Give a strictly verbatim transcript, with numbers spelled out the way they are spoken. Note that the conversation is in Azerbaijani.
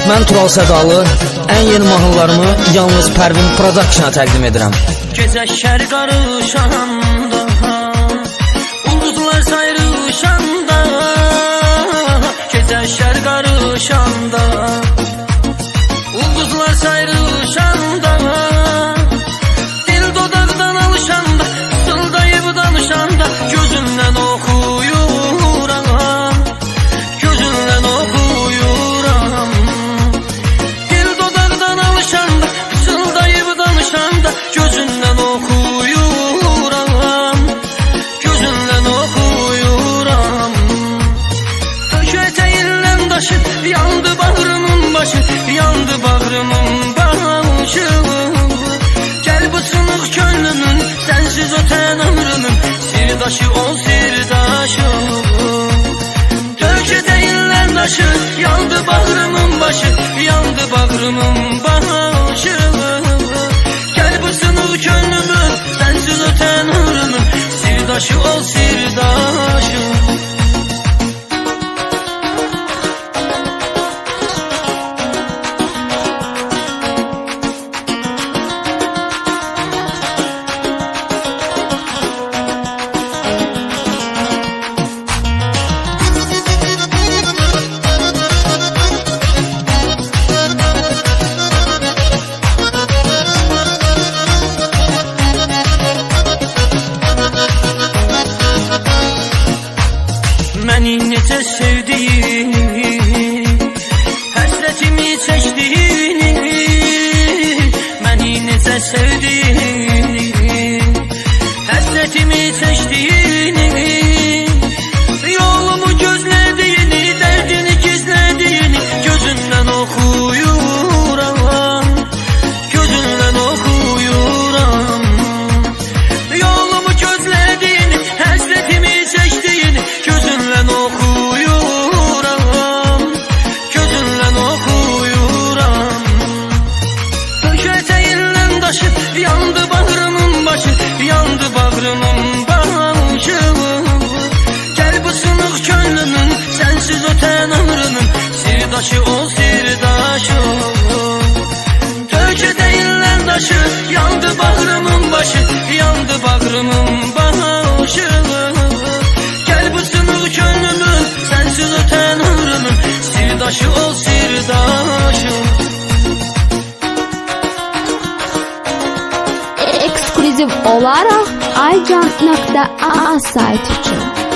Mən Tural Sədalı, ən yeni mahnılarımı yalnız Pərvin Production-a təqdim edirəm. Gecə şər qarışanda, ulduzlar sayrışanda, gecə şər qarışanda, ulduzlar sayrışanda, dil dodaqdan alışanda, fısıldayıb danışanda, gözündən oxuyuram, gözündən oxuyuram. Dil dodaqdan alışanda, fısıldayıb danışanda, gözündən oxuyuram, gözündən oxuyuram. Tökü ətəyindən daşı, yandı bağrımın başı, yandı bağrımın başı. Gəl bu sınıq könlümün, sənsiz ötən ömrümün, sirdaşı ol sirdaşı. Tökü ətəyindən daşı, yandı bağrımın başı, yandı bağrımın başı. Gəl bu sınıq könlümün, sənsiz ötən ömrümün, sirdaşı ol sirdaşı. Məni necə sevdiyini, həsrətimi çəkdiyini, məni necə sevdiyini, həsrətimi çəkdiyini, yolumu gözlədiyini, dərdini gizlədiyini, gözündən oxuyuram, gözündən oxuyuram. Yolumu gözlədiyini, həsrətimi çəkdiyini, gözündən oxuyuram, gözündən oxuyuram. Tökü ətəyindən daşı, yandı bağrımın başı, yandı bağrımın başı. Gəl bu sınıq könlümün, sənsiz ötən ömrümün, sirdaşı ol sirdaşı. Tökü ətəyindən daşı, yandı bağrımın başı, yandı bağrımın başı. Gəl bu sınıq könlümün, sənsiz ötən ömrümün, sirdaşı ol sirdaşı. Ekskluziv olaraq aycan nöqtə a sayt üçün